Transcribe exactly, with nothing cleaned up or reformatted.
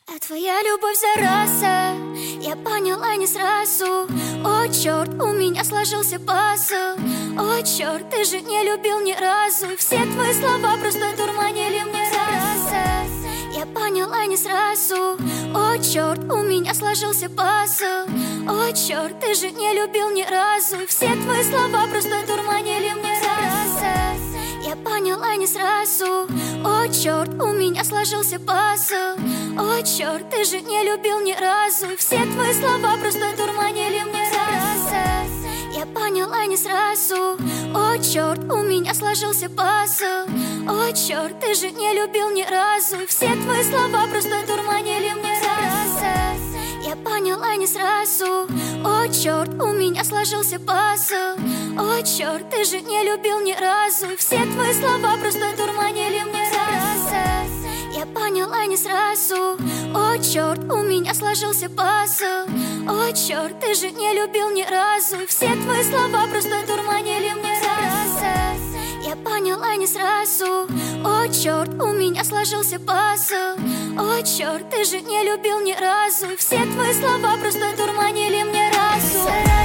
А твоя любовь зараза, я поняла не сразу. О, черт, у меня сложился пазл. О, черт, ты же не любил ни разу. И все твои слова просто дурманили мне зараза. Я поняла не сразу. О, черт, у меня сложился пазл. О, черт, ты же не любил ни разу. И все твои слова просто дурманили мне зараза. Я поняла не сразу. О, черт, у меня сложился пазл. О, черт, ты же не любил ни разу. И все твои слова просто дурманили мне зараза. Я поняла не сразу. О, черт, у меня сложился пазл. О, черт, ты же не любил ни разу. И все твои слова просто дурманили мне зараза. Я поняла не сразу. О, черт, у меня сложился пазл. О, черт, ты же не любил ни разу. И все твои слова просто дурманили мне зараза. Я поняла не сразу. О, черт, у меня сложился пазл. О, черт, ты же не любил ни разу. И все твои слова просто дурманили мне зараза. Я поняла не сразу. О, черт, у меня сложился пазл. О, черт, ты же не любил ни разу. И все твои слова просто дурманили мне разум.